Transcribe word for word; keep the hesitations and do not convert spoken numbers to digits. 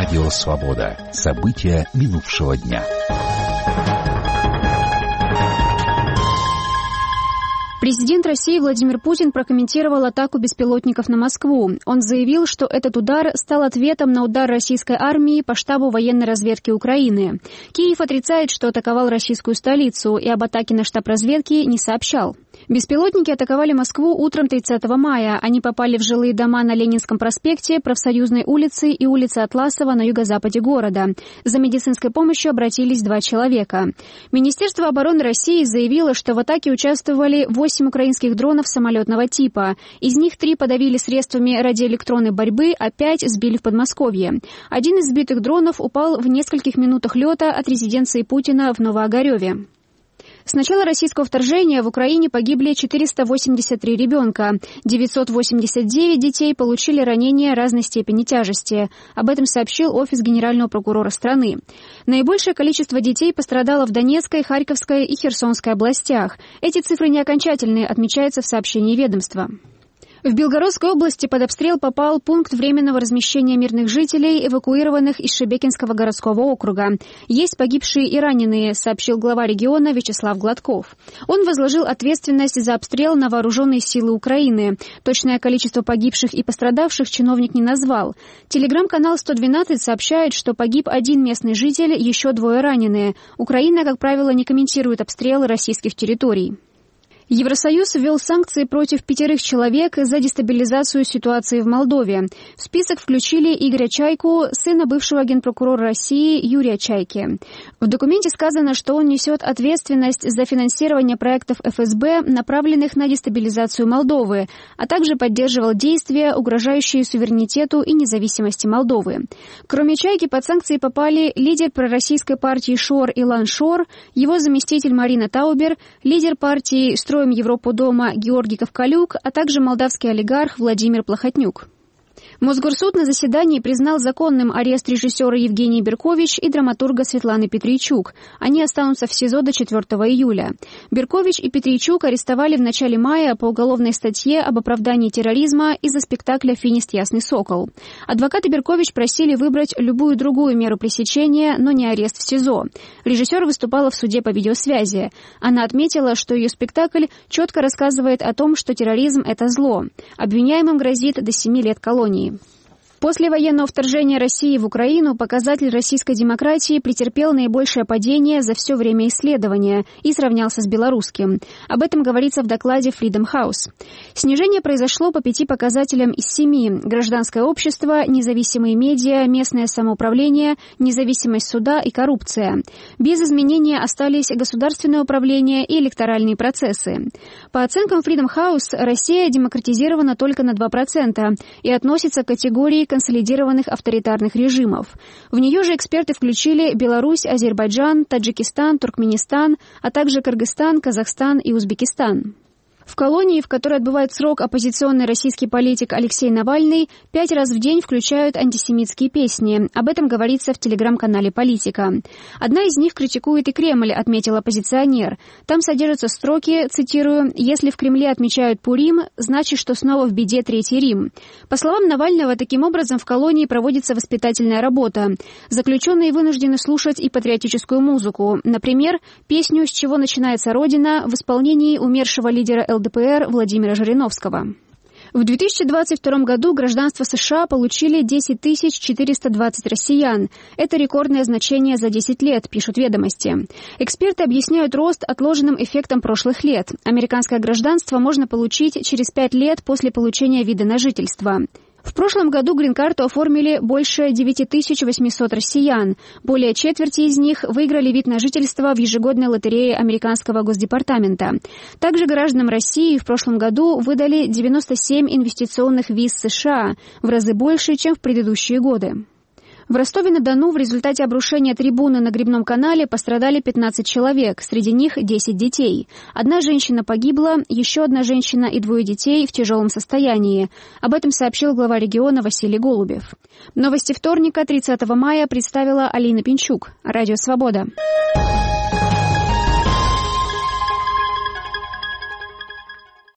Радио «Свобода». События минувшего дня. Президент России Владимир Путин прокомментировал атаку беспилотников на Москву. Он заявил, что этот удар стал ответом на удар российской армии по штабу военной разведки Украины. Киев отрицает, что атаковал российскую столицу, и об атаке на штаб разведки не сообщал. Беспилотники атаковали Москву утром тридцатого мая. Они попали в жилые дома на Ленинском проспекте, Профсоюзной улице и улице Атласова на юго-западе города. За медицинской помощью обратились два человека. Министерство обороны России заявило, что в атаке участвовали восемь украинских дронов самолетного типа. Из них три подавили средствами радиоэлектронной борьбы, а пять сбили в Подмосковье. Один из сбитых дронов упал в нескольких минутах лета от резиденции Путина в Новоогареве. С начала российского вторжения в Украине погибли четыреста восемьдесят три ребенка. девятьсот восемьдесят девять детей получили ранения разной степени тяжести. Об этом сообщил офис генерального прокурора страны. Наибольшее количество детей пострадало в Донецкой, Харьковской и Херсонской областях. Эти цифры не окончательные, отмечается в сообщении ведомства. В Белгородской области под обстрел попал пункт временного размещения мирных жителей, эвакуированных из Шебекинского городского округа. Есть погибшие и раненые, сообщил глава региона Вячеслав Гладков. Он возложил ответственность за обстрел на вооруженные силы Украины. Точное количество погибших и пострадавших чиновник не назвал. Телеграм-канал сто двенадцать сообщает, что погиб один местный житель, еще двое раненые. Украина, как правило, не комментирует обстрелы российских территорий. Евросоюз ввел санкции против пятерых человек за дестабилизацию ситуации в Молдове. В список включили Игоря Чайку, сына бывшего генпрокурора России Юрия Чайки. В документе сказано, что он несет ответственность за финансирование проектов эф эс бэ, направленных на дестабилизацию Молдовы, а также поддерживал действия, угрожающие суверенитету и независимости Молдовы. Кроме Чайки под санкции попали лидер пророссийской партии Шор Илан Шор, его заместитель Марина Таубер, лидер партии «Строим Европу дома» Георгий Ковкалюк, а также молдавский олигарх Владимир Плохотнюк. Мосгорсуд на заседании признал законным арест режиссера Евгения Беркович и драматурга Светланы Петрийчук. Они останутся в СИЗО до четвёртого июля. Беркович и Петрийчук арестовали в начале мая по уголовной статье об оправдании терроризма из-за спектакля «Финист Ясный Сокол». Адвокаты Беркович просили выбрать любую другую меру пресечения, но не арест в СИЗО. Режиссер выступала в суде по видеосвязи. Она отметила, что ее спектакль четко рассказывает о том, что терроризм – это зло. Обвиняемым грозит до семи лет колонии. После военного вторжения России в Украину показатель российской демократии претерпел наибольшее падение за все время исследования и сравнялся с белорусским. Об этом говорится в докладе Freedom House. Снижение произошло по пяти показателям из семи: гражданское общество, независимые медиа, местное самоуправление, независимость суда и коррупция. Без изменения остались государственное управление и электоральные процессы. По оценкам Freedom House, Россия демократизирована только на два процента и относится к категории консолидированных авторитарных режимов. В нее же эксперты включили Беларусь, Азербайджан, Таджикистан, Туркменистан, а также Кыргызстан, Казахстан и Узбекистан. В колонии, в которой отбывает срок оппозиционный российский политик Алексей Навальный, пять раз в день включают антисемитские песни. Об этом говорится в телеграм-канале «Политика». Одна из них критикует и Кремль, отметил оппозиционер. Там содержатся строки, цитирую, «Если в Кремле отмечают Пурим, значит, что снова в беде Третий Рим». По словам Навального, таким образом в колонии проводится воспитательная работа. Заключенные вынуждены слушать и патриотическую музыку. Например, песню «С чего начинается Родина» в исполнении умершего лидера эл дэ пэ эр Владимира Жириновского. В две тысячи двадцать втором году гражданство США получили десять тысяч четыреста двадцать россиян. Это рекордное значение за десять лет, пишут «Ведомости». Эксперты объясняют рост отложенным эффектом прошлых лет. Американское гражданство можно получить через пять лет после получения вида на жительство. В прошлом году грин-карту оформили больше девять тысяч восемьсот россиян. Более четверти из них выиграли вид на жительство в ежегодной лотерее американского Госдепартамента. Также гражданам России в прошлом году выдали девяносто семь инвестиционных виз США, в разы больше, чем в предыдущие годы. В Ростове-на-Дону в результате обрушения трибуны на Грибном канале пострадали пятнадцать человек, среди них десять детей. Одна женщина погибла, еще одна женщина и двое детей в тяжелом состоянии. Об этом сообщил глава региона Василий Голубев. Новости вторника, тридцатого мая, представила Алина Пинчук. Радио «Свобода».